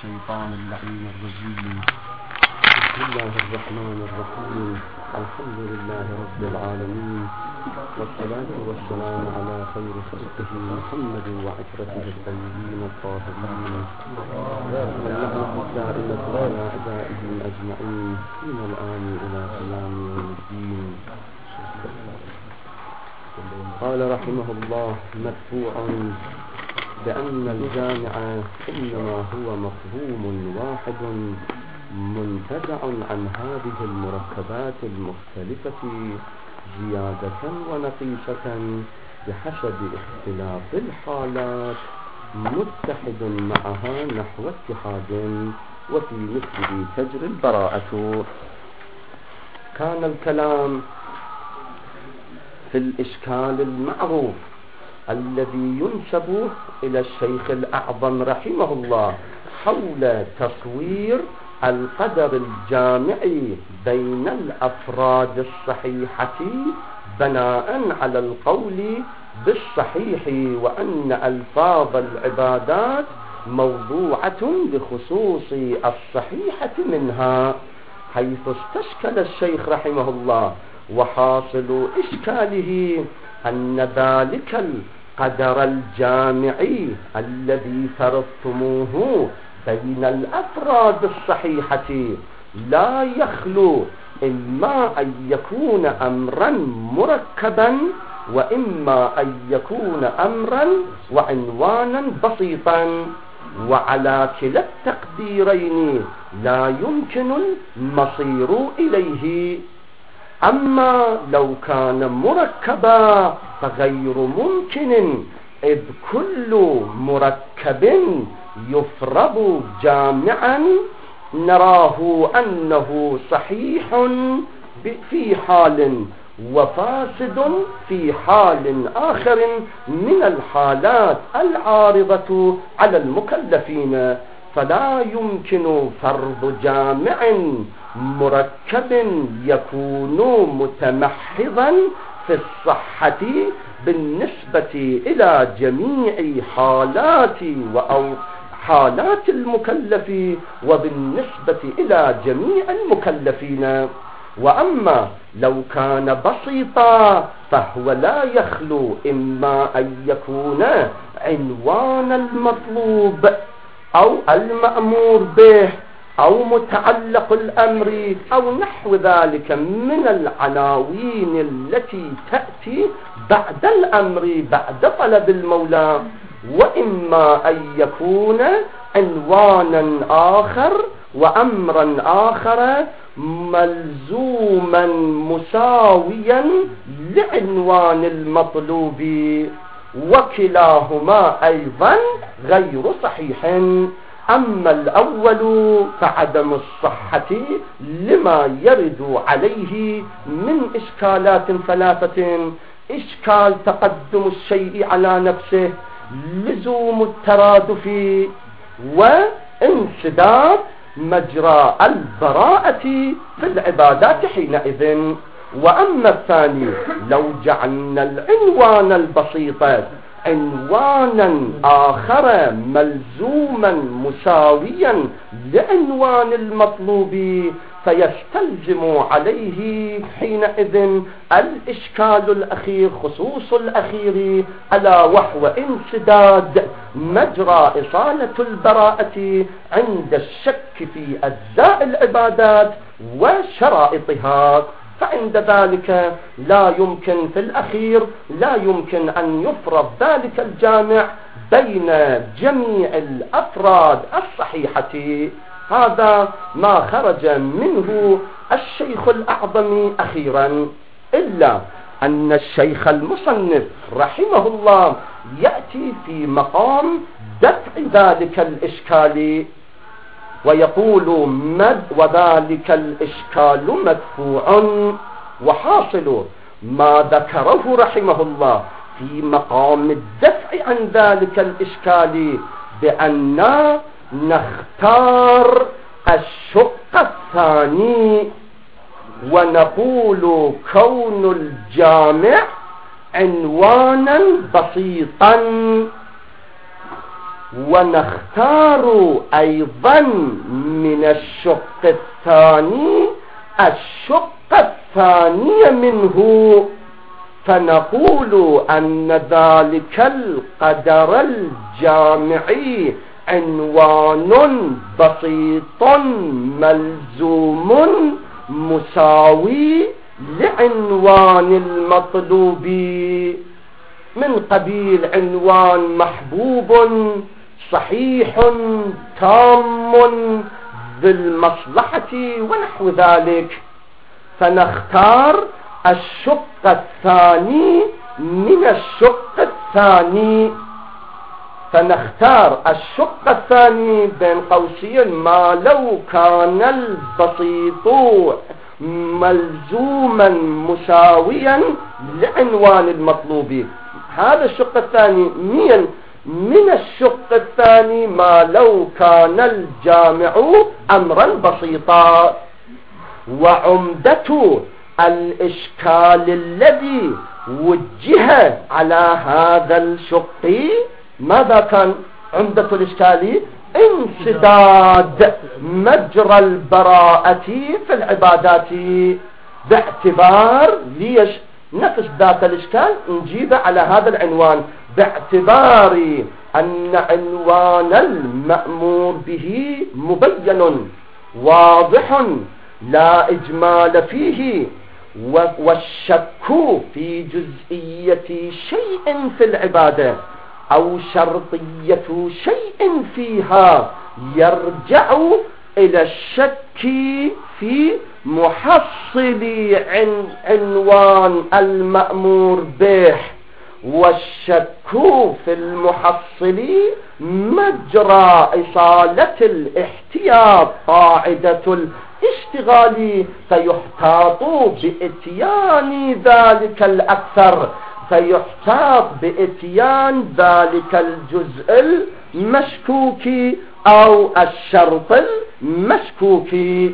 الشيطان اللعين الرجيم. بسم الله الرحمن الرحيم. الحمد لله رب العالمين، والصلاة والسلام على خير خلقه محمد وعترته الطيبين الطاهرين، واللعنة الدائمة على أعدائهم أجمعين من الآن إلى قيام يوم الدين. قال رحمه الله مرفوعا بأن الجامع إنما هو مفهوم واحد منتزع عن هذه المركبات المختلفة زيادة ونقيصة بحسب اختلاف الحالات، متحد معها نحو اتحاد، وفي مثله تجري البراءة. كان الكلام في الإشكال المعروف الذي ينسب إلى الشيخ الأعظم رحمه الله حول تصوير القدر الجامعي بين الأفراد الصحيحة بناء على القول بالصحيح، وأن ألفاظ العبادات موضوعة بخصوص الصحيحة منها، حيث استشكل الشيخ رحمه الله. وحاصل إشكاله أن ذلك القدر الجامعي الذي فرضتموه بين الأفراد الصحيحة لا يخلو إما أن يكون أمرا مركبا، وإما أن يكون أمرا وعنوانا بسيطا، وعلى كلا التقديرين لا يمكن المصير إليه. أما لو كان مركبا فغير ممكن، إذ كل مركب يفرض جامعا نراه أنه صحيح في حال وفاسد في حال آخر من الحالات العارضة على المكلفين، فلا يمكن فرض جامع مركب يكون متمحضا في الصحة بالنسبة إلى جميع حالات المكلف، وبالنسبة إلى جميع المكلفين. وأما لو كان بسيطا فهو لا يخلو إما أن يكون عنوان المطلوب أو المأمور به أو متعلق الأمر أو نحو ذلك من العناوين التي تأتي بعد الأمر بعد طلب المولى، وإما أن يكون عنوانا آخر وأمرا آخر ملزوما مساويا لعنوان المطلوب، وكلاهما أيضا غير صحيح. أما الأول فعدم الصحة لما يرد عليه من إشكالات ثلاثة: إشكال تقدم الشيء على نفسه، لزوم الترادف، وانسداد مجرى البراءة في العبادات حينئذ. وأما الثاني لو جعلنا العنوان البسيط عنوانا آخر ملزوما مساويا لعنوان المطلوب، فيستلزم عليه حينئذ الإشكال الأخير خصوص الأخير، ألا وهو انسداد مجرى إصالة البراءة عند الشك في أجزاء العبادات وشرائطها. فعند ذلك لا يمكن في الأخير لا يمكن أن يفرض ذلك الجامع بين جميع الأفراد الصحيحة. هذا ما خرج منه الشيخ الأعظم أخيرا، إلا أن الشيخ المصنف رحمه الله يأتي في مقام دفع ذلك الإشكال ويقول وذلك الإشكال مدفوع. وحاصل ما ذكره رحمه الله في مقام الدفع عن ذلك الإشكال بأن نختار الشق الثاني ونقول كون الجامع عنوانا بسيطا ونختار أيضا من الشق الثاني الشق الثاني منه، فنقول أن ذلك القدر الجامعي عنوان بسيط ملزوم مساوي لعنوان المطلوب، من قبيل عنوان محبوب صحيح تام بالمصلحة ونحو ذلك. فنختار الشق الثاني من الشق الثاني، فنختار الشق الثاني بين قوسين ما لو كان البسيط ملزوما مساويا لعنوان المطلوب. هذا الشق الثاني من الشق الثاني ما لو كان الجامع أمرا بسيطا. وعمدة الإشكال الذي وجه على هذا الشق ماذا كان؟ عمدة الإشكال انسداد مجرى البراءة في العبادات، باعتبار ليش نفس ذات الإشكال نجيب على هذا العنوان، باعتبار أن عنوان المأمور به مبين واضح لا إجمال فيه، والشك في جزئية شيء في العبادة أو شرطية شيء فيها يرجع إلى الشك في محصل عنوان المأمور به، والشك في المحصل مجرى إصالة الاحتياط قاعدة الاشتغال، فيحتاط بإتيان ذلك الأكثر، فيحتاط بإتيان ذلك الجزء المشكوك أو الشرط المشكوك،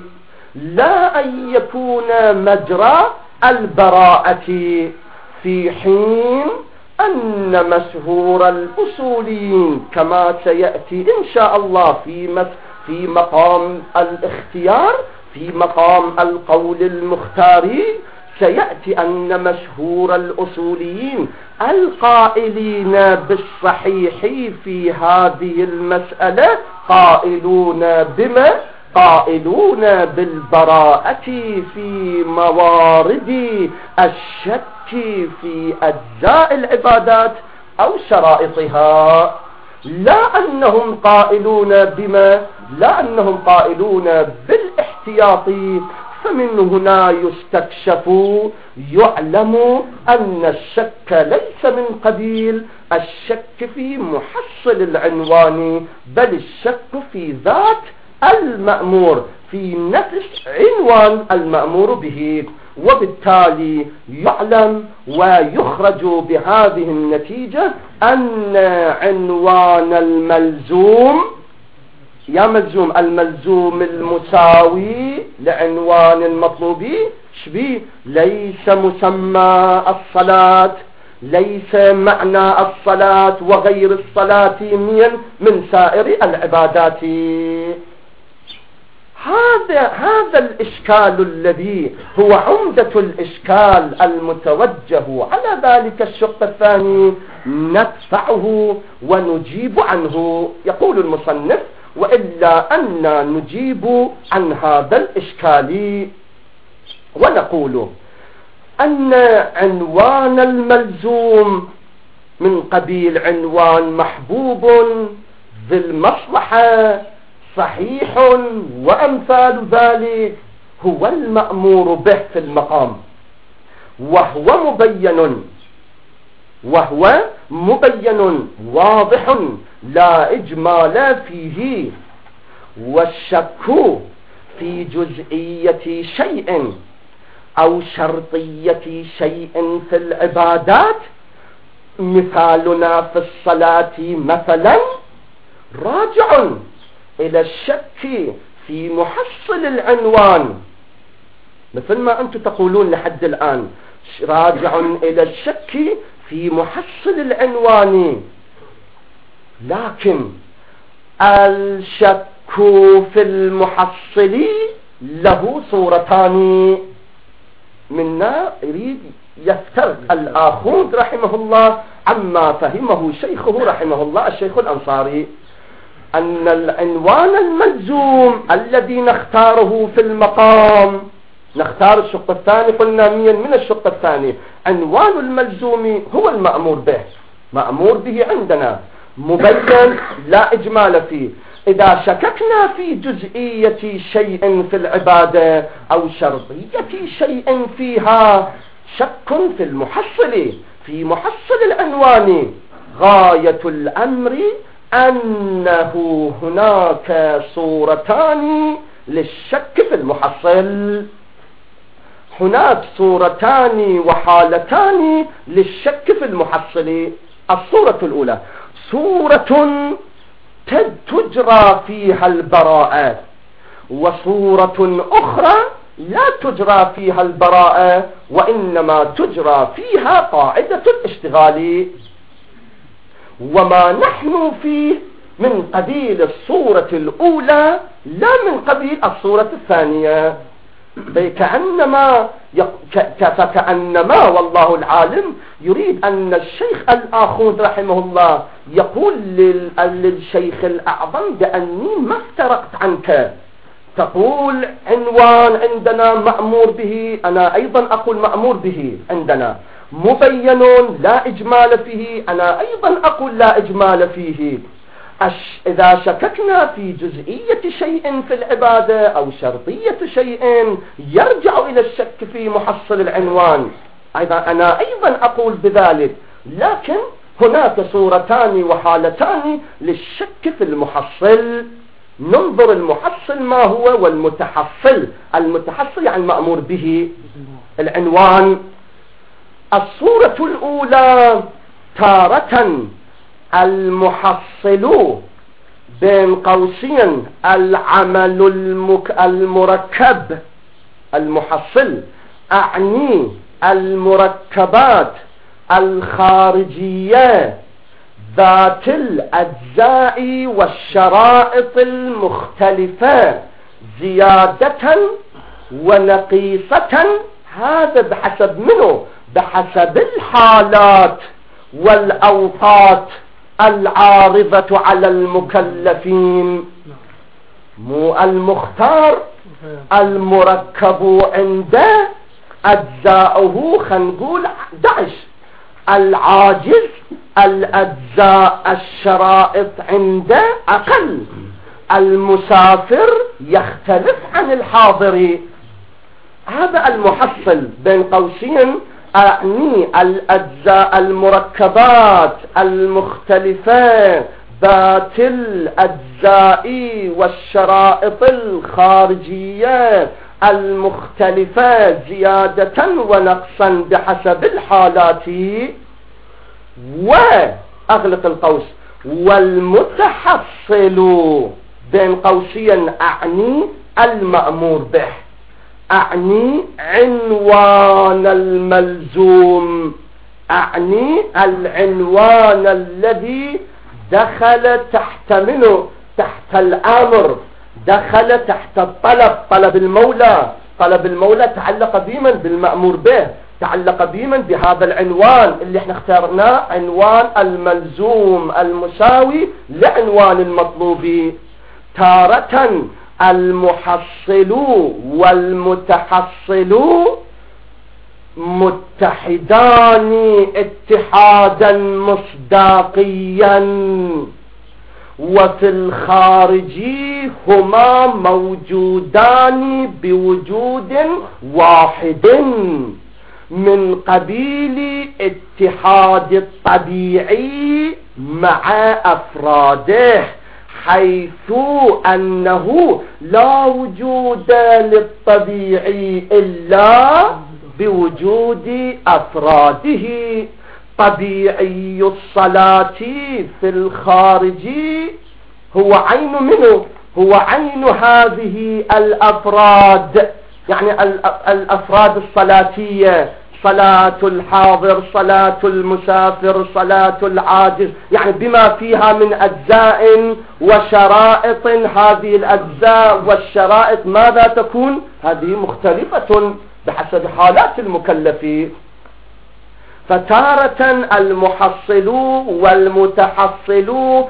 لا أن يكون مجرى البراءة، في حين أن مشهور الأصوليين كما سيأتي إن شاء الله في مقام الاختيار، في مقام القول المختاري سيأتي أن مشهور الأصوليين القائلين بالصحيح في هذه المسألة قائلون بما؟ قائلون بالبراءة في موارد الشك في أجزاء العبادات أو شرائطها، لا أنهم قائلون بما؟ لا أنهم قائلون بالاحتياط. فمن هنا يستكشف يعلم أن الشك ليس من قبيل الشك في محصل العنوان، بل الشك في ذات المأمور، في نفس عنوان المأمور به، وبالتالي يعلم ويخرج بهذه النتيجة أن عنوان الملزوم الملزوم المساوي لعنوان المطلوب شبيه ليس مسمى الصلاة، ليس معنى الصلاة وغير الصلاة من سائر العبادات. هذا الإشكال الذي هو عمدة الإشكال المتوجه على ذلك الشق الثاني ندفعه ونجيب عنه. يقول المصنف: وإلا أن نجيب عن هذا الإشكال ونقول أن عنوان الملزوم من قبيل عنوان محبوب ذي المصلحة صحيح وأمثال ذلك هو المأمور به في المقام، وهو مبين واضح لا إجمال فيه، والشك في جزئية شيء أو شرطية شيء في العبادات، مثالنا في الصلاة مثلا راجع إلى الشك في محصل العنوان، مثل ما أنتم تقولون لحد الآن، راجع إلى الشك في محصل العنوان. لكن الشك في المحصل له صورتان. منا يريد يفترق الآخوذ رحمه الله عما فهمه شيخه رحمه الله الشيخ الأنصاري، أن العنوان الملزوم الذي نختاره في المقام، نختار الشق الثاني قلنا من الشق الثاني، عنوان الملزوم هو المأمور به، مأمور به عندنا مبين لا إجمال فيه. إذا شككنا في جزئية شيء في العبادة أو شرطية شيء فيها، شك في المحصل، في محصل العنوان، غاية الأمر أنه هناك صورتان للشك في المحصل، هناك صورتان وحالتان للشك في المحصل. الصورة الأولى صورة تجرى فيها البراءة، وصورة أخرى لا تجرى فيها البراءة وإنما تجرى فيها قاعدة الاشتغال. وما نحن فيه من قبيل الصورة الأولى لا من قبيل الصورة الثانية. كأنما والله العالم يريد أن الشيخ الآخوذ رحمه الله يقول للشيخ الأعظم بأني ما افترقت عنك، تقول عنوان عندنا مأمور به، أنا أيضا أقول مأمور به عندنا، مبين لا إجمال فيه، أنا أيضا أقول لا إجمال فيه. إذا شككنا في جزئية شيء في العبادة أو شرطية شيء يرجع إلى الشك في محصل العنوان، أنا أيضا أقول بذلك، لكن هناك صورتان وحالتان للشك في المحصل. ننظر المحصل ما هو والمتحصل، المتحصل يعني المأمور به العنوان. الصورة الأولى تارة المحصل بين قوسين العمل المركب، المحصل أعني المركبات الخارجية ذات الأجزاء والشرائط المختلفة زيادة ونقيصة، هذا بحسب منه؟ بحسب الحالات والأوقات العارضة على المكلفين. مو المختار المركب عنده أجزاؤه خنقول 11، العاجز الأجزاء الشرائط عنده أقل، المسافر يختلف عن الحاضر. هذا المحصل بين قوسين أعني الأجزاء المركبات المختلفة ذات الأجزاء والشرائط الخارجية المختلفة زيادة ونقصا بحسب الحالات. وأغلق القوس والمتحصل بين قوسين أعني المأمور به، أعني عنوان الملزوم، أعني العنوان الذي دخل تحت منه، تحت الأمر، دخل تحت الطلب، طلب المولى. طلب المولى تعلق بمن؟ بالمأمور به، تعلق بمن؟ بهذا العنوان اللي احنا اخترناه، عنوان الملزوم المساوي لعنوان المطلوب. تارة المحصل والمتحصل متحدان اتحادا مصداقيا، وفي الخارج هما موجودان بوجود واحد من قبيل اتحاد الطبيعي مع أفراده، حيث أنه لا وجود للطبيعي إلا بوجود أفراده. طبيعي الصلاة في الخارج هو عين منه، هو عين هذه الأفراد، يعني الأفراد الصلاتية، صلاة الحاضر، صلاة المسافر، صلاة العاجز، يعني بما فيها من أجزاء وشرائط. هذه الأجزاء والشرائط ماذا تكون؟ هذه مختلفة بحسب حالات المكلفين. فتارة المحصل والمتحصل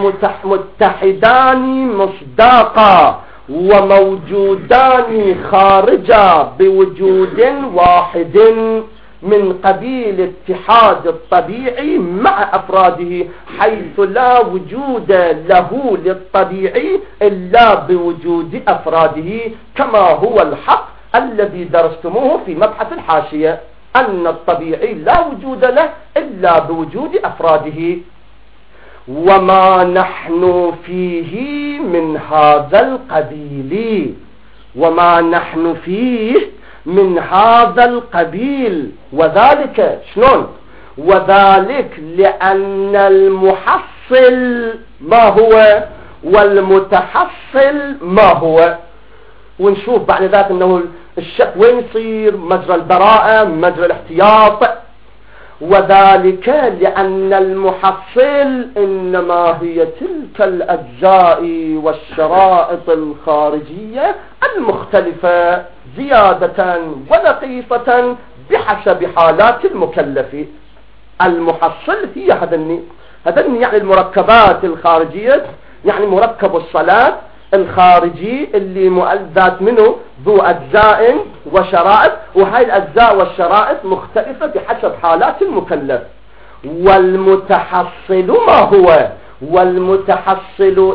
متحدان مصداقا وموجودان خارجا بوجود واحد من قبيل اتحاد الطبيعي مع أفراده، حيث لا وجود له للطبيعي إلا بوجود أفراده، كما هو الحق الذي درستموه في مبحث الحاشية، أن الطبيعي لا وجود له إلا بوجود أفراده. وما نحن فيه من هذا القبيل، وما نحن فيه من هذا القبيل، وذلك شلون؟ وذلك لأن المحصل ما هو والمتحصل ما هو. ونشوف بعد ذلك أنه الشك وين يصير؟ مجرى البراءة، مجرى الاحتياط. وذلك لأن المحصل إنما هي تلك الأجزاء والشرائط الخارجية المختلفة زيادة ونقيصة بحسب حالات المكلف. المحصل هي هذني يعني المركبات الخارجية، يعني مركب الصلاة الخارجي اللي ذات منه ذو أجزاء وشرائط، وهاي الأجزاء والشرائط مختلفة بحسب حالات المكلف. والمتحصل ما هو؟ والمتحصل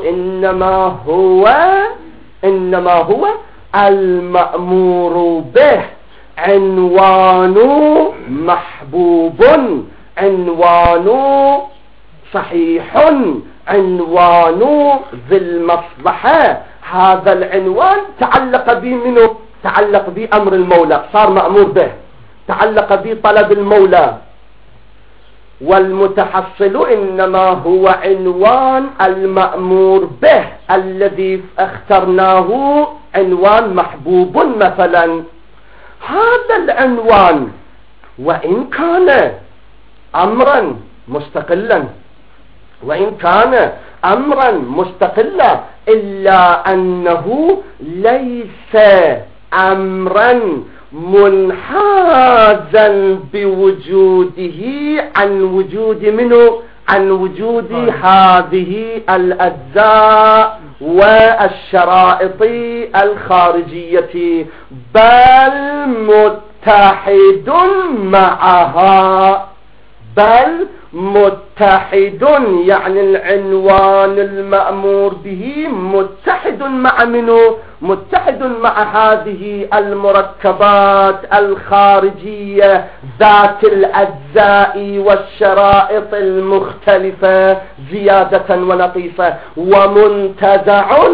إنما هو المأمور به، عنوان محبوب، عنوان صحيح، عنوان ذي المصلحة. هذا العنوان تعلق به منه؟ تعلق به أمر المولى، صار مأمور به، تعلق به طلب المولى. والمتحصل إنما هو عنوان المأمور به الذي اخترناه عنوان محبوب مثلا. هذا العنوان وإن كان أمرا مستقلا، وإن كان أمرا مستقلا، إلا أنه ليس أمرا منحازا بوجوده عن وجود منه، عن وجود هذه الأجزاء والشرائط الخارجية، بل متحد معها، بل متحد، يعني العنوان المأمور به متحد مع منه؟ متحد مع هذه المركبات الخارجية ذات الأجزاء والشرائط المختلفة زيادة ونقيصة، ومنتزع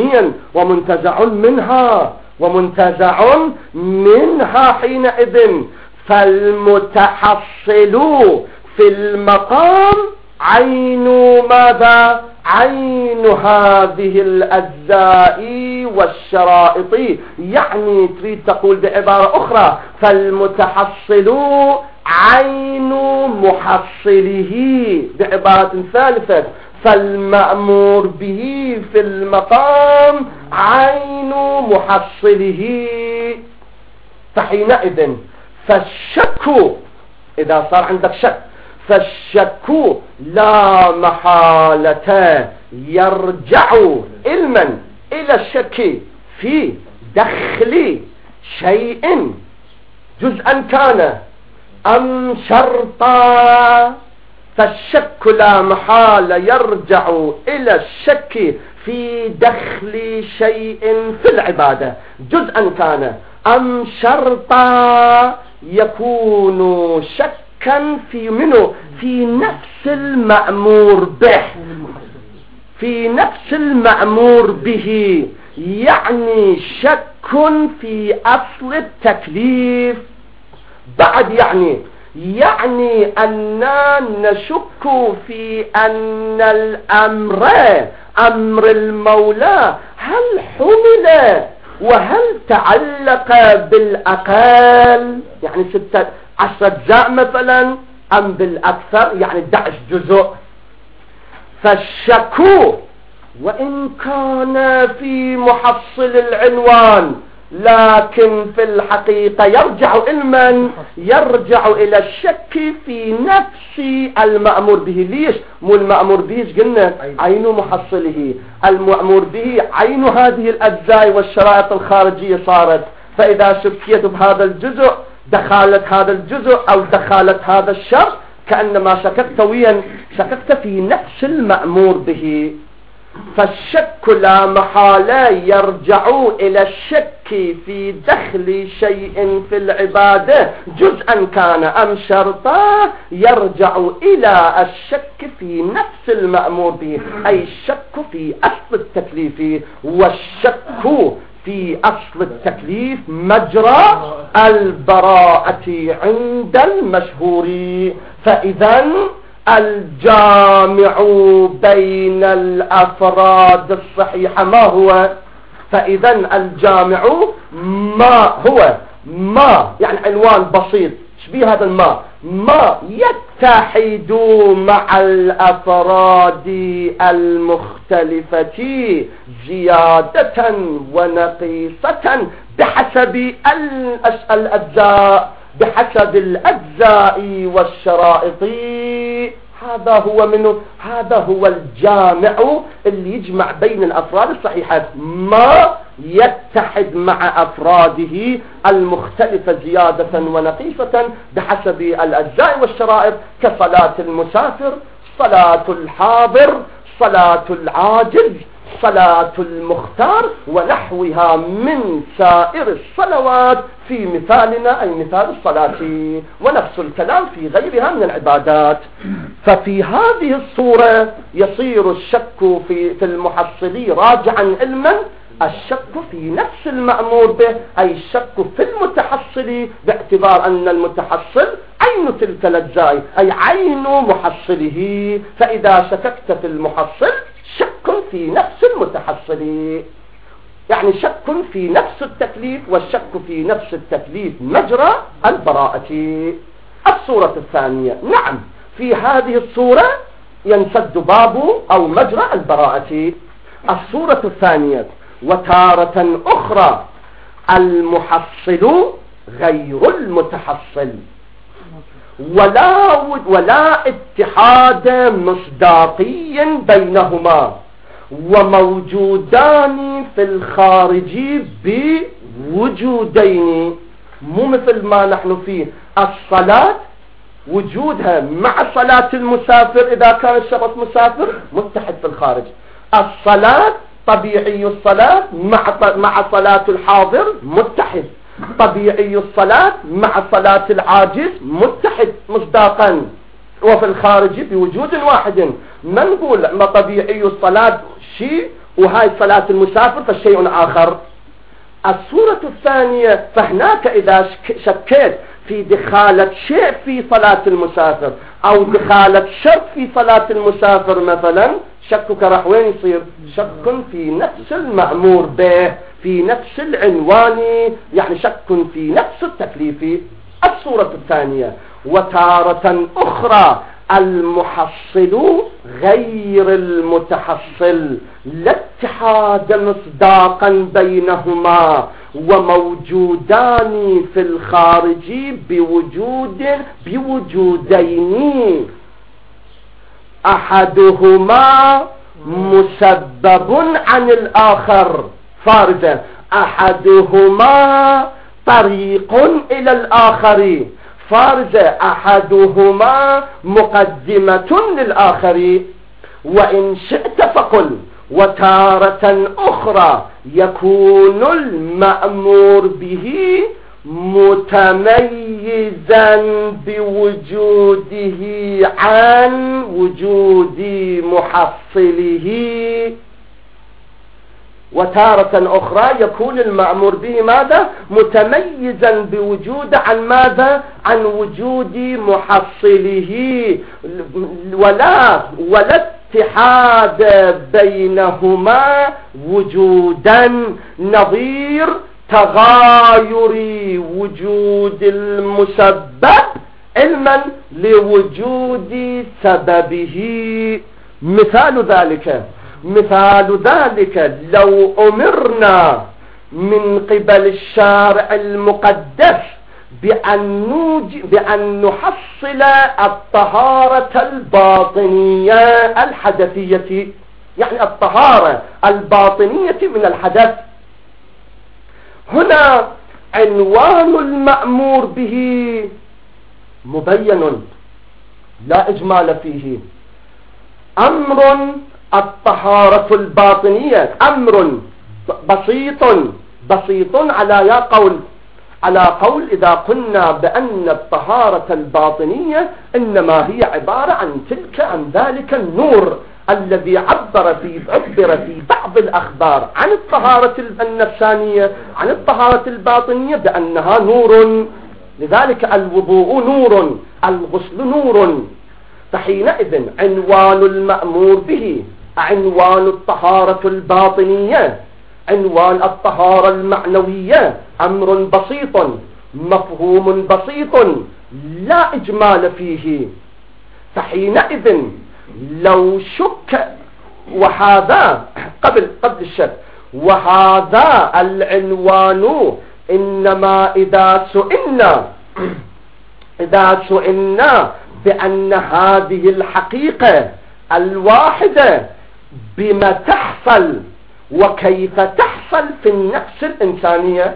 منها حينئذ. فالمتحصل في المقام عين ماذا؟ عين هذه الأجزاء والشرائط. يعني تريد تقول بعبارة أخرى فالمتحصل عين محصله. بعبارة ثالثة فالمأمور به في المقام عين محصله. فحينئذ فالشك، إذا صار عندك شك، فالشك لا محالة يرجع علما إلى الشك في دخل شيء جزءا كان أم شرطا. فالشك لا محالة يرجع إلى الشك في دخل شيء في العبادة جزءا كان أم شرطا، يكون شكا في منه؟ في نفس المأمور به، في نفس المأمور به، يعني شك في أصل التكليف. بعد يعني أننا نشك في أن الأمر، أمر المولى، هل حمل وهل تعلق بالأقل؟ يعني 10 أجزاء مثلا أم بالأكثر يعني 11 جزء. فالشك وإن كان في محصل العنوان لكن في الحقيقة يرجع إلى الشك في نفس المأمور به. ليش؟ مو المأمور به قلنا عين محصله، المأمور به عين هذه الأجزاء والشرائط الخارجية صارت. فإذا شكيت بهذا الجزء دخلت هذا الجزء أو دخلت هذا الشرط كأنما شككت في نفس المأمور به. فالشك لا محالة يرجع إلى الشك في دخل شيء في العبادة جزءا كان أم شرطا، يرجع إلى الشك في نفس المأمور به، أي الشك في أصل التكليف. والشك في أصل التكليف مجرى البراءة عند المشهور. فإذا الجامع بين الأفراد الصحيحة ما هو؟ فإذا الجامع ما يعني عنوان بسيط. شبيه هذا ما يتحد مع الأفراد المختلفة زيادة ونقيصة بحسب الأجزاء، بحسب الأجزاء والشرائط. هذا هو الجامع اللي يجمع بين الأفراد الصحيحة، ما يتحد مع أفراده المختلفة زيادة ونقيصة بحسب الأجزاء والشرائط، كصلاة المسافر، صلاة الحاضر، صلاة العاجز، صلاة المختار ونحوها من سائر الصلوات في مثالنا أي مثال الصلاة، ونفس الكلام في غيرها من العبادات. ففي هذه الصورة يصير الشك في المحصل راجعا علما، الشك في نفس المأمور به أي الشك في المتحصل، باعتبار أن المتحصل عين تلك الأجزاء أي عين محصله. فإذا شككت في المحصل شك في نفس المتحصل، يعني شك في نفس التكليف، والشك في نفس التكليف مجرى البراءة. الصورة الثانية، نعم في هذه الصورة ينسد باب أو مجرى البراءة. الصورة الثانية، وتارة أخرى المحصل غير المتحصل ولا اتحاد مصداقي بينهما، وموجودان في الخارج بوجودين. مو مثل ما نحن فيه الصلاة وجودها مع صلاة المسافر إذا كان الشخص مسافر متحد في الخارج، الصلاة طبيعي الصلاة مع صلاة الحاضر متحد، طبيعي الصلاة مع صلاة العاجز متحد مصداقا، وفي الخارج بوجود واحد. ما نقول ما طبيعي الصلاة شيء وهاي صلاة المسافر فالشيء آخر. الصورة الثانية، فهناك إذا شكيت في دخالة شيء في صلاة المسافر أو دخالة شرط في صلاة المسافر مثلا، شكك راح وين يصير؟ شك في نفس المأمور به، في نفس العنوان، يعني شك في نفس التكليف. الصورة الثانية، وتارة أخرى المحصل غير المتحصل لا اتحاد مصداقا بينهما، وموجودان في الخارج بوجودين، أحدهما مسبب عن الآخر فارجة، أحدهما طريق إلى الآخر فارجة، أحدهما مقدمة للآخر. وإن شئت فقل وتارة أخرى يكون المأمور به متميزا بوجوده عن وجود محصله، وتارة أخرى يكون المأمور به ماذا؟ متميزا بوجود عن ماذا؟ عن وجود محصله، ولا اتحاد بينهما وجودا، نظير تغاير وجود المسبب علما لوجود سببه. مثال ذلك لو أمرنا من قبل الشارع المقدس بأن نحصل الطهارة الباطنية الحدثية، يعني الطهارة الباطنية من الحدث، هنا عنوان المأمور به مبين لا إجمال فيه. أمر الطهارة الباطنية أمر بسيط على قول إذا قلنا بأن الطهارة الباطنية إنما هي عبارة عن ذلك النور الذي عبر في بعض الأخبار عن الطهارة النفسانية، عن الطهارة الباطنية بأنها نور. لذلك الوضوء نور، الغسل نور. فحينئذ عنوان المأمور به عنوان الطهارة الباطنية، عنوان الطهارة المعنوية، أمر بسيط مفهوم بسيط لا إجمال فيه. فحينئذ لو شك، وهذا قبل الشك، وهذا العنوان إنما إذا سئلنا بأن هذه الحقيقة الواحدة بما تحصل وكيف تحصل في النفس الإنسانية،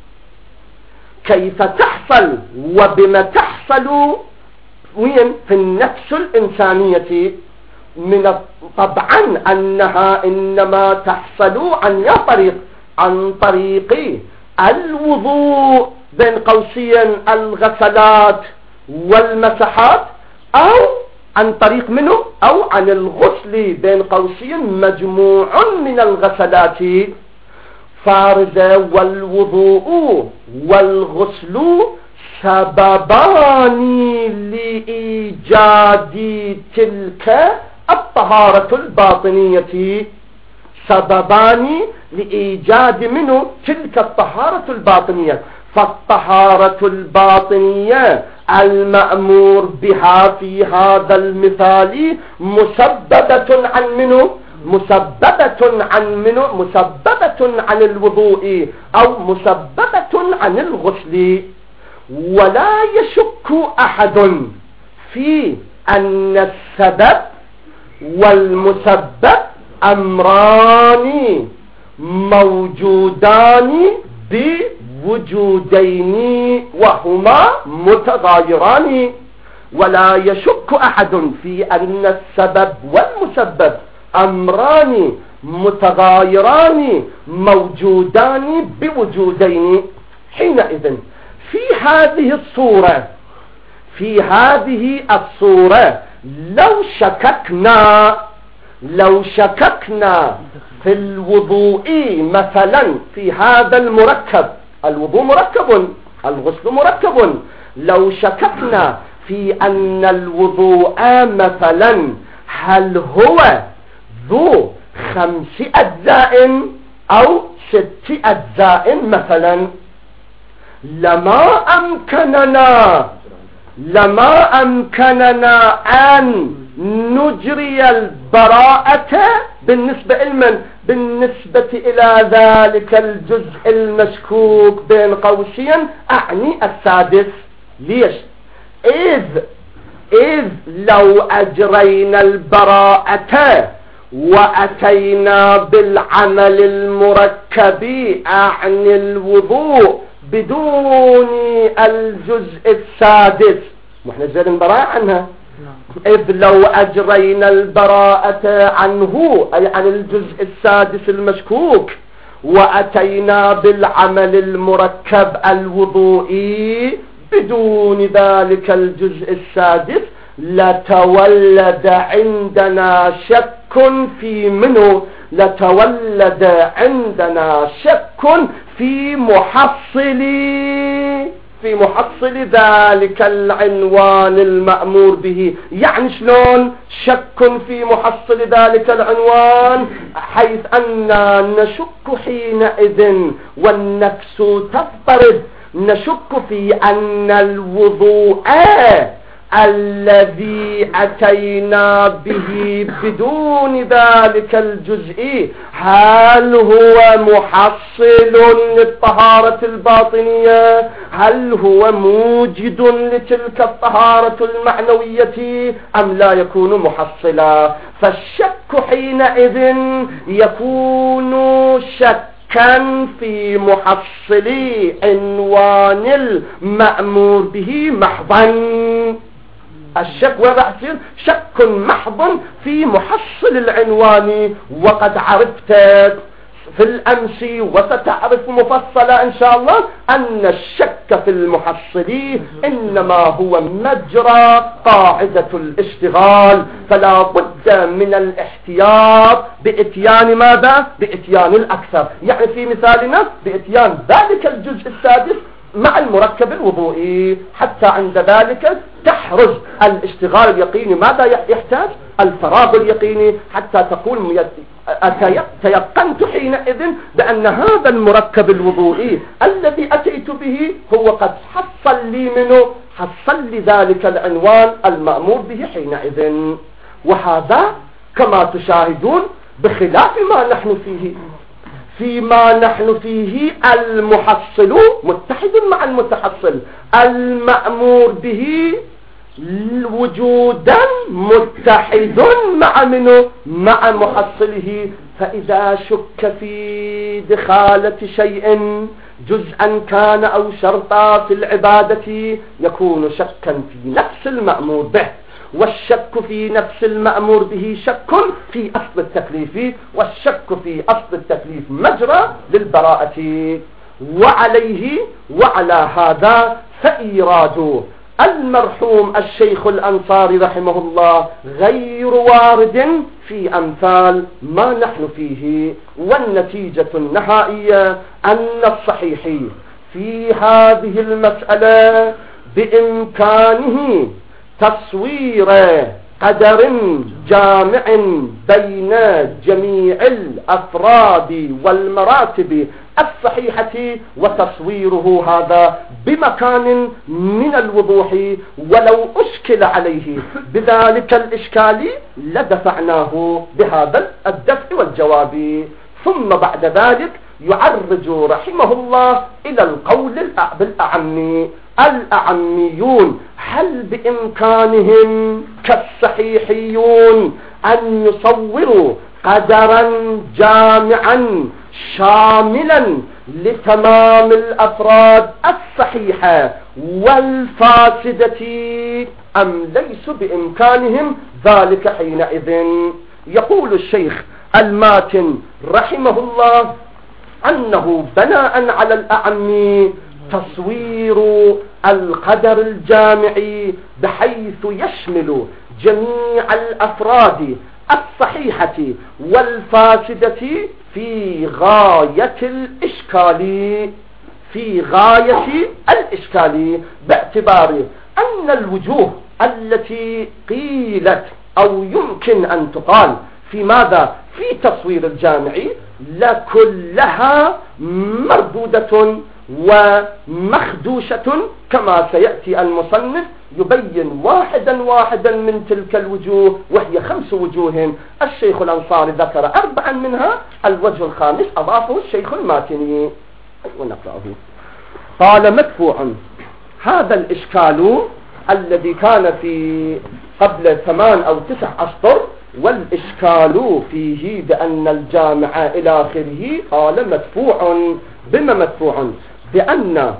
كيف تحصل وبما تحصل وين في النفس الإنسانية، طبعا أنها إنما تحصل عن طريق الوضوء بين قوسين الغسلات والمسحات، أو عن طريق منه أو عن الغسل بين قوسين مجموع من الغسلات فارزة. والوضوء والغسل سببان لإيجاد تلك الطهارة الباطنية، سببان لإيجاد منه تلك الطهارة الباطنية. فالطهارة الباطنية المأمور بها في هذا المثال مسببة عن الوضوء أو مسببة عن الغسل. ولا يشك أحد في أن السبب والمسبب أمران موجودان بوجودين وهما متغايران. ولا يشك أحد في أن السبب والمسبب أمران متغايران موجودان بوجودين. حينئذ في هذه الصورة لو شككنا في الوضوء مثلا في هذا المركب، الوضوء مركب، الغسل مركب، لو شككنا في أن الوضوء مثلا هل هو ذو 5 أجزاء أو 6 أجزاء مثلا، لما أمكننا أن نجري البراءة بالنسبة إلى ذلك الجزء المشكوك بين قوسين أعني السادس. ليش؟ إذ لو أجرينا البراءة وأتينا بالعمل المركب أعني الوضوء بدون الجزء السادس، نحن جرينا البراءة عنها. إذ لو أجرينا البراءة عنه أي عن الجزء السادس المشكوك وأتينا بالعمل المركب الوضوئي بدون ذلك الجزء السادس لتولد عندنا شك في منه، لتولد عندنا شك في محصل في محصل ذلك العنوان المأمور به. يعني شلون شك في محصل ذلك العنوان؟ حيث أننا نشك حينئذ والنفس تضطرب، نشك في أن الوضوء الذي أتينا به بدون ذلك الجزء هل هو محصل للطهارة الباطنية؟ هل هو موجد لتلك الطهارة المعنوية أم لا يكون محصلا؟ فالشك حينئذ يكون كان في محصل عنوان المأمور به محضا. الشك وين راح يصير؟ شك محض في محصل العنوان. وقد عرفت في الأمس وستعرف مفصلا إن شاء الله أن الشك في المحصل إنما هو مجرى قاعدة الاشتغال، فلا بد من الاحتياط بإتيان ماذا؟ بإتيان الأكثر. يعني في مثالنا بإتيان ذلك الجزء السادس مع المركب الوضوئي، حتى عند ذلك تحرز الاشتغال اليقيني. ماذا يحتاج؟ الفراغ اليقيني، حتى تقول تيقنت حينئذ بأن هذا المركب الوضوئي الذي أتيت به هو قد حصل لي منه، حصل لي ذلك العنوان المأمور به حينئذ. وهذا كما تشاهدون بخلاف ما نحن فيه. فيما نحن فيه المحصل متحد مع المتحصل، المأمور به وجودا متحد مع منه؟ مع محصله. فإذا شك في دخالة شيء جزءا كان أو شرطا في العبادة يكون شكا في نفس المأمور به، والشك في نفس المأمور به شك في أصل التكليف، والشك في أصل التكليف مجرى للبراءة. وعليه وعلى هذا فإيراد المرحوم الشيخ الأنصاري رحمه الله غير وارد في أمثال ما نحن فيه. والنتيجة النهائية أن الصحيح في هذه المسألة بإمكانه تصوير قدر جامع بين جميع الأفراد والمراتب الصحيحة، وتصويره هذا بمكان من الوضوح. ولو أشكل عليه بذلك الإشكال لدفعناه بهذا الدفع والجواب. ثم بعد ذلك يعرج رحمه الله إلى القول بالأعمي. الأعميون هل بإمكانهم كالصحيحيون أن يصوروا قدرا جامعا شاملا لتمام الأفراد الصحيحة والفاسدة أم ليس بإمكانهم ذلك حينئذ؟ يقول الشيخ الماتن رحمه الله أنه بناء على الأعمي تصوير القدر الجامعي بحيث يشمل جميع الأفراد الصحيحة والفاسدة في غاية الإشكال، باعتبار أن الوجوه التي قيلت أو يمكن أن تقال في ماذا؟ في تصوير الجامعي لكلها مردودة ومخدوشة، كما سيأتي المصنف يبين واحدا واحدا من تلك الوجوه، وهي 5 وجوه. الشيخ الأنصاري ذكر 4 منها، الوجه الخامس أضافه الشيخ الماتني ونقرأه. قال مدفوع هذا الإشكال الذي كان في قبل 8 أو 9 أسطر، والإشكال فيه بأن الجامع إلى آخره. قال مدفوع. بما مدفوع؟ بأن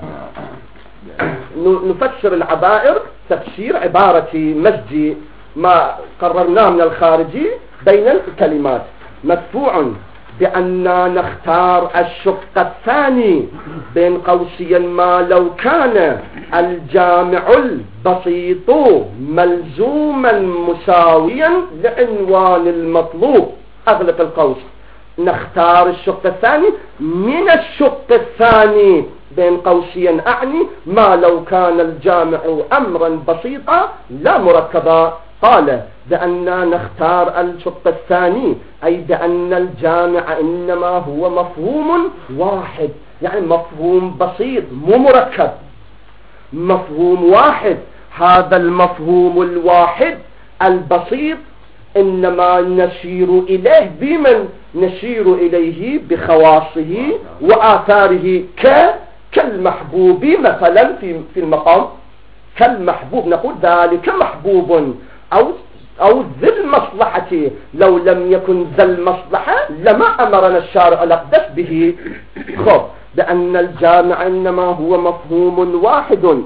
نفسر العبائر تفسير عبارة مزج ما قررناه من الخارجي بين الكلمات. مدفوع بأننا نختار الشق الثاني بين قوسين ما لو كان الجامع البسيط ملزوما مساويا لعنوان المطلوب. أغلق القوس. نختار الشق الثاني من الشق الثاني بين قوسين أعني ما لو كان الجامع أمرا بسيطا لا مركبا. قال بأننا نختار الشق الثاني، أي بأن الجامع إنما هو مفهوم واحد، يعني مفهوم بسيط مو مركب، مفهوم واحد. هذا المفهوم الواحد البسيط إنما نشير إليه بمن نشير إليه بخواصه وآثاره كالمحبوب مثلا في المقام، كالمحبوب نقول ذلك محبوب أو ذي المصلحة، لو لم يكن ذا المصلحة لما أمرنا الشارع الأقدس به. خب بأن الجامع إنما هو مفهوم واحد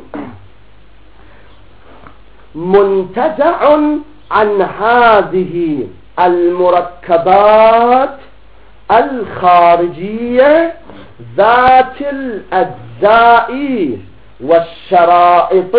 منتزع عن هذه المركبات الخارجية ذات الأجزاء والشرائط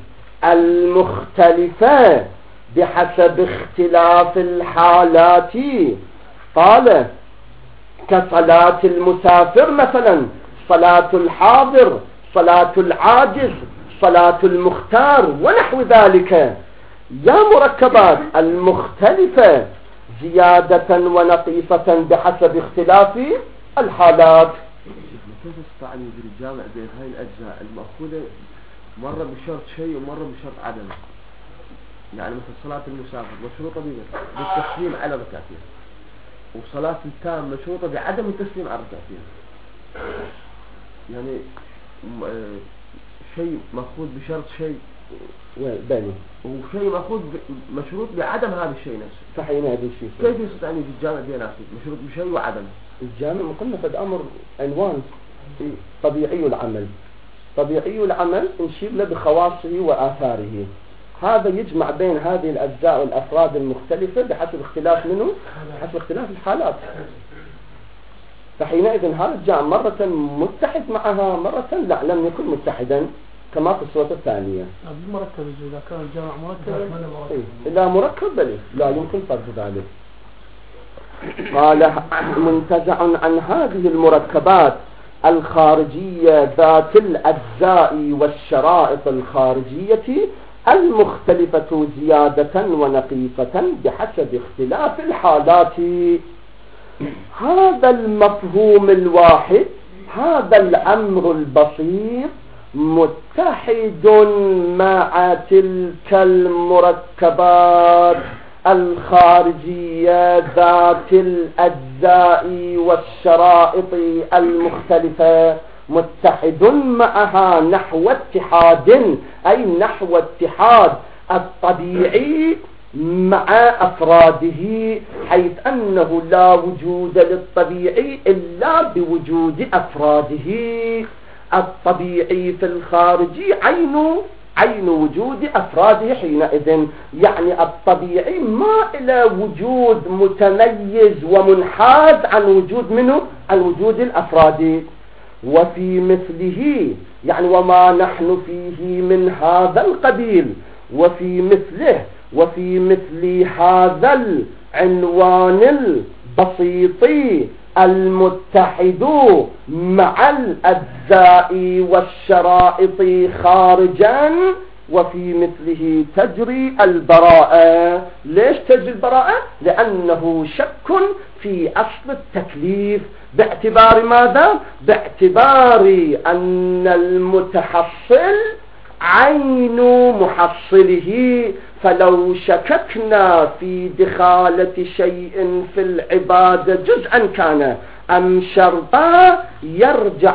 المختلفة بحسب اختلاف الحالات. قال كصلاة المسافر مثلا، صلاة الحاضر، صلاة العاجز، صلاة المختار ونحو ذلك. يا مركبات المختلفة زيادة ونقيصة بحسب اختلاف الحالات. كيف تستعني بالجامع بين هاي الأجزاء المأخوذة مرة بشرط شيء ومرة بشرط عدم؟ يعني مثل صلاة المسافر مشروطة بالتسليم على ركعتين، وصلاة التام مشروطة بعدم التسليم على ركعتين. يعني شيء مأخوذ بشرط شيء بني وشيء مأخوذ مشروط بعدم هذا الشيء نفسه. صحيح هذا الشيء. كيف يستعني بالجامع بيناتهم مشروط بشيء وعدم؟ الجامع قلنا قد أمر عنوان طبيعي العمل، طبيعي العمل نشير له بخواصه وآثاره. هذا يجمع بين هذه الأجزاء والأفراد المختلفة بحسب اختلاف منه، بحسب اختلاف الحالات. فحينئذ هذا الجامع مرة متحد معها، مرة لا لم يكن متحدا كما في الصورة الثانية. مركب إذا كان الجامع مركب لا مركب بل لا يمكن فرض ذلك. قال منتزع عن هذه المركبات الخارجية ذات الأجزاء والشرائط الخارجية المختلفة زيادة ونقيصة بحسب اختلاف الحالات. هذا المفهوم الواحد، هذا الأمر البسيط متحد مع تلك المركبات الخارجية ذات الأجزاء والشرائط المختلفة، متحد معها نحو اتحاد، أي نحو اتحاد الطبيعي مع أفراده، حيث أنه لا وجود للطبيعي إلا بوجود أفراده. الطبيعي في الخارج عين وجود أفراده حينئذ، يعني الطبيعي ما إلى وجود متميز ومنحاز عن وجود منه، عن وجود الأفراد. وفي مثله يعني وما نحن فيه من هذا القبيل، وفي مثل هذا العنوان البسيط المتحد مع الأجزاء والشرائط خارجا، وفي مثله تجري البراءة. ليش تجري البراءة؟ لأنه شك في أصل التكليف. باعتبار ماذا؟ باعتبار أن المتحصل عين محصله، فلو شككنا في دخالة شيء في العبادة جزءا كان أم شرطا، يرجع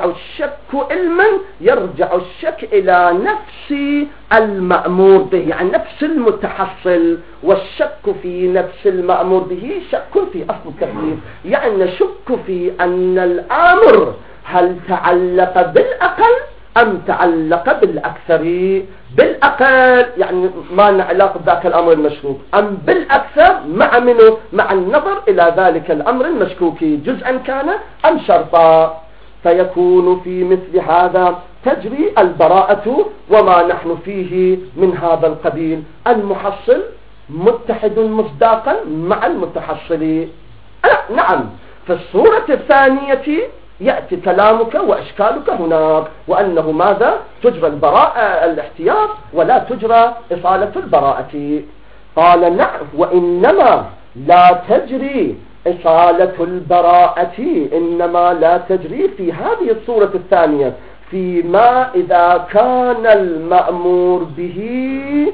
الشك إلى نفس المأمور به، يعني نفس المتحصل. والشك في نفس المأمور به شك في أصل التكليف، يعني نشك في أن الأمر هل تعلق بالأقل أم تعلق بالأكثر. بالأقل يعني ما نعلق بذاك الأمر المشكوك، أم بالأكثر مع منه، مع النظر إلى ذلك الأمر المشكوك جزءا كان أم شرطا. فيكون في مثل هذا تجري البراءة وما نحن فيه من هذا القبيل. المحصل متحد مصداقا مع المتحصل. نعم في الصورة الثانية يأتي كلامك وإشكالك هناك، وأنه ماذا تجرى البراءة الاحتياط ولا تجرى إصالة البراءة. قال نعم، وإنما لا تجري إصالة البراءة، إنما لا تجري في هذه الصورة الثانية، فيما إذا كان المأمور به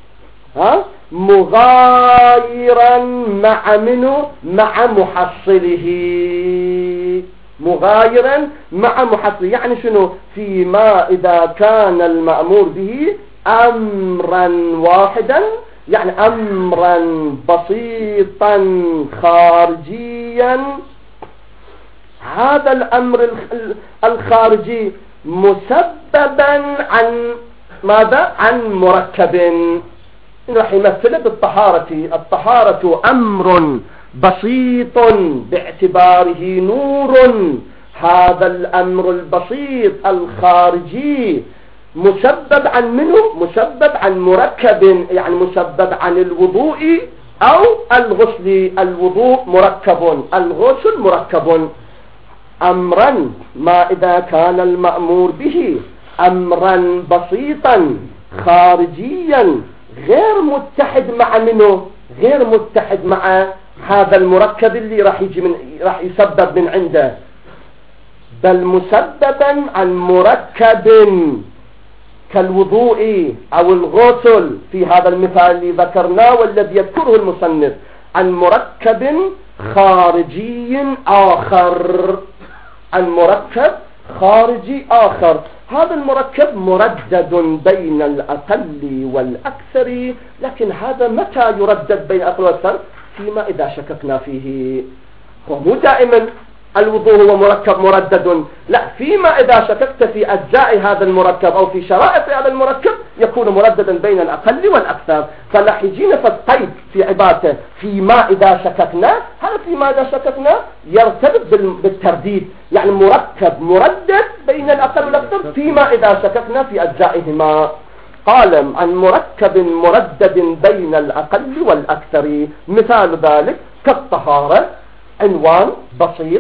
مغايرا مع منه مع محصله، مغايرا مع محصله. يعني شنو؟ فيما إذا كان المأمور به أمرا واحدا، يعني أمرا بسيطا خارجيا، هذا الأمر الخارجي مسببا عن ماذا؟ عن مركب. راح يمثل بالطهارة. الطهارة أمر بسيط باعتباره نور، هذا الأمر البسيط الخارجي مسبب عن منه؟ مسبب عن مركب، يعني مسبب عن الوضوء أو الغسل. الوضوء مركب، الغسل مركب. أمرا ما إذا كان المأمور به أمرا بسيطا خارجيا غير متحد مع منه، غير متحد مع هذا المركب اللي راح يسبب من عنده، بل مسببا عن مركب كالوضوء أو الغسل في هذا المثال اللي ذكرناه والذي يذكره المصنف، عن مركب خارجي آخر، عن مركب خارجي آخر. هذا المركب مردد بين الأقل والأكثر، لكن هذا متى يردد بين الأقل والأكثر؟ فيما إذا شككنا فيه. ومو دائما الوضوء هو مركب مردد، لا، فيما إذا شككت في أجزاء هذا المركب أو في شرائط هذا المركب يكون مرددا بين الأقل والأكثر. فلا يجينا فالقيد في عبارته فيما إذا شككنا، هذا فيما إذا شككنا يرتبط بالترديد، يعني مركب مردد بين الأقل والأكثر فيما إذا شككنا في أجزائهما. قال عن مركب مردد بين الأقل والأكثر، مثال ذلك كالطهارة، عنوان بسيط.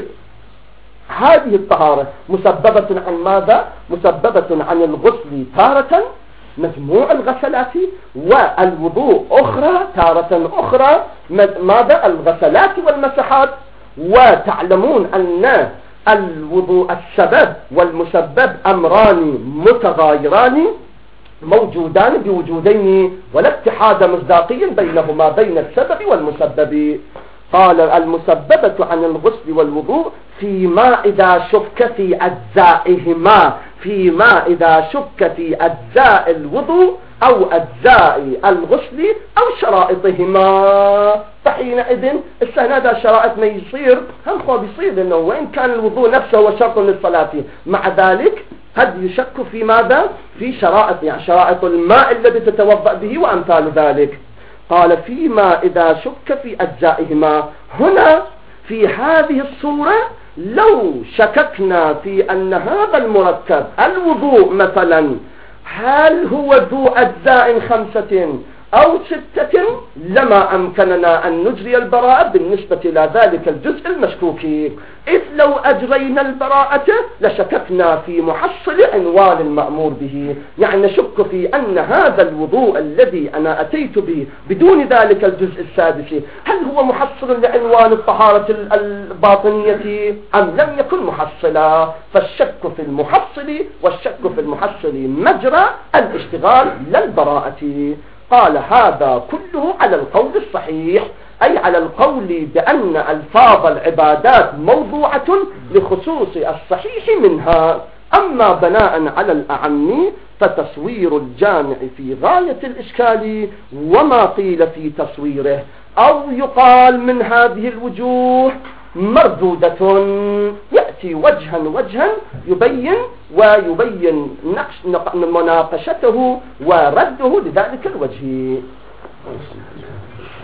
هذه الطهارة مسببة عن ماذا؟ مسببة عن الغسل تارة، مجموع الغسلات، والوضوء أخرى تارة أخرى، ماذا؟ الغسلات والمسحات. وتعلمون أن الوضوء السبب والمسبب أمران متغايران موجودان بوجودين، ولا اتحاد مصداقي بينهما بين السبب والمسبب. قال المسببة عن الغسل والوضوء فيما إذا شك في أجزائهما، فيما إذا شك في أجزاء الوضوء أو أجزاء الغسل أو شرائطهما. فحينئذ هذا شرائط ما يصير هم خو بيصير، لأنه وإن كان الوضوء نفسه هو شرط للصلاة، مع ذلك قد يشك في ماذا؟ في شرائط، يعني شرائط الماء الذي تتوضأ به وأمثال ذلك. قال فيما إذا شك في أجزائهما. هنا في هذه الصورة لو شككنا في أن هذا المركب الوضوء مثلا هل هو ذو أجزاء 5 أو 6 لما أمكننا أن نجري البراءة بالنسبة إلى ذلك الجزء المشكوك، إذ لو أجرينا البراءة لشككنا في محصل عنوان المأمور به، يعني نشك في أن هذا الوضوء الذي أنا أتيت به بدون ذلك الجزء السادس هل هو محصل لعنوان الطهارة الباطنية أم لم يكن محصلا. فالشك في المحصل والشك في المحصل مجرى الاشتغال للبراءة. قال هذا كله على القول الصحيح، أي على القول بأن ألفاظ العبادات موضوعة لخصوص الصحيح منها. أما بناء على الأعم فتصوير الجامع في غاية الإشكال، وما قيل في تصويره أو يقال من هذه الوجوه مردودة، يأتي وجها يبين ويبين مناقشته ورده لذلك الوجه.